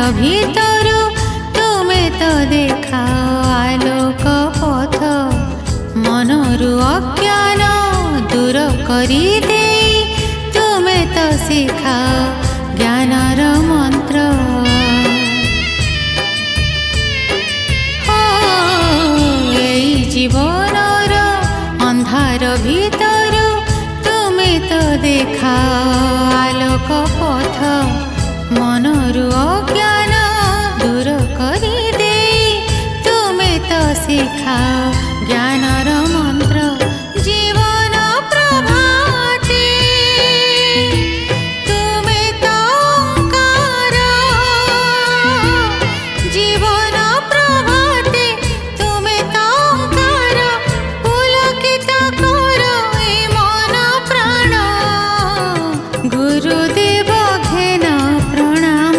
ଭିତରୁ ତୁମେ ତ ଦେଖାଅ ଆଲୋକ ପଥ ମନରୁ ଅଜ୍ଞାନ ଦୂର କରିଦେଇ ତୁମେ ତ ଶିଖାଅ ଜ୍ଞାନର ମନ୍ତ୍ର। ଏଇ ଜୀବନର ଅନ୍ଧାର ଭିତରୁ ତୁମେ ତ ଦେଖାଅ ଆଲୋକ ପଥ ମନରୁ ଅଜ୍ଞାନ ଦୂର କରିଦେଇ ତୁମେ ତ ଶିଖାଅ ଜ୍ଞାନର ମନ୍ତ୍ର। ଜୀବନ ପ୍ରଭାତେ ତୁମେ ତ ଓଙ୍କାର, ଜୀବନ ପ୍ରଭାତେ ତୁମେ ତ ଓଙ୍କାର, ପୁଲକିତ କର ଏ ମନ ପ୍ରାଣ। ଗୁରୁଦେବ ଘେନ ପ୍ରଣାମ,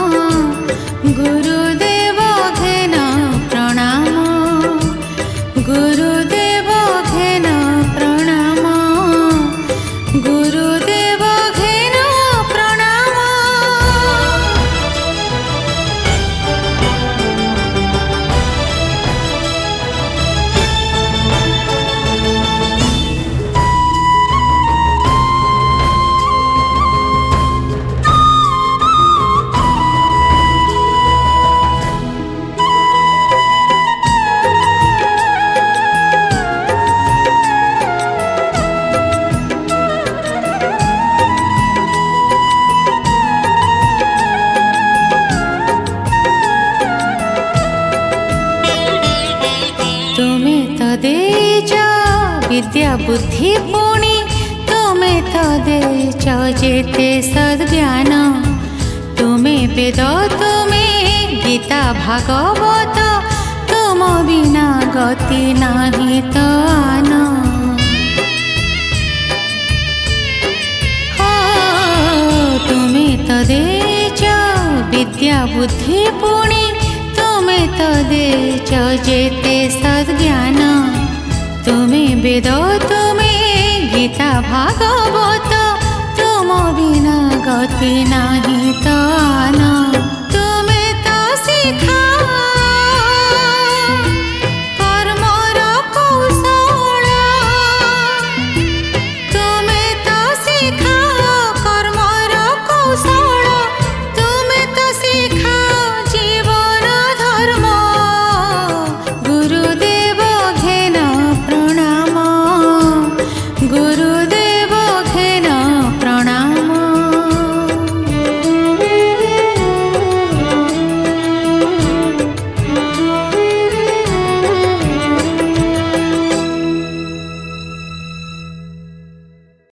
ଗୁରୁଦେବ ଘେନ ପ୍ରଣାମ, ଗୁରୁଦେବ ଘେନ ପ୍ରଣାମ, ଗୁରୁଦେବ ଘେନ ପ୍ରଣାମ। ତୁମେ ତ ଦେଇଛ ବିଦ୍ୟା ବୁଦ୍ଧି ପୁଣି ତୁମେ ତ ଦେଇଛ ଯେତେ ସଦ୍ଜ୍ଞାନ। ତୁମେ ବେଦ ତୁମେ ଗୀତା ଭାଗବତ, ତୁମ ବିନା ଗତି ନାହିଁ ତ ଆନ। ତୁମେ ତ ଦେଇଛ ବିଦ୍ୟା ବୁଦ୍ଧି ପୁଣି ତୁମେ ତ ଦେଇଛ ଯେତେ ସଦ୍ଜ୍ଞାନ। ତୁମେ ବେଦ ତୁମେ ଗୀତା ଭାଗବତ, ତୁମ ବିନା ଗତି ନାହିଁ ତ ଆନ।